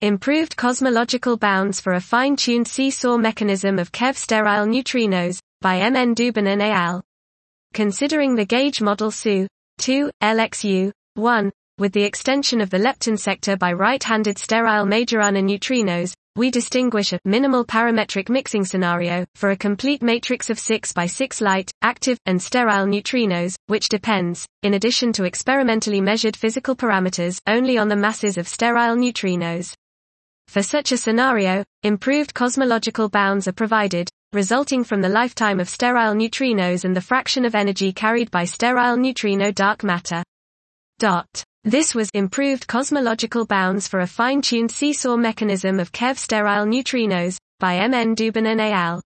Improved cosmological bounds for a fine-tuned seesaw mechanism of Kev-sterile neutrinos, by M. N. Dubin et al. Considering the gauge model SU, 2, LXU, 1, with the extension of the lepton sector by right-handed sterile Majorana neutrinos, we distinguish a minimal parametric mixing scenario for a complete matrix of 6 by 6 light, active, and sterile neutrinos, which depends, in addition to experimentally measured physical parameters, only on the masses of sterile neutrinos. For such a scenario, improved cosmological bounds are provided, resulting from the lifetime of sterile neutrinos and the fraction of energy carried by sterile neutrino dark matter. This was improved cosmological bounds for a fine-tuned seesaw mechanism of Kev-sterile neutrinos, by M. N. Dubin et al.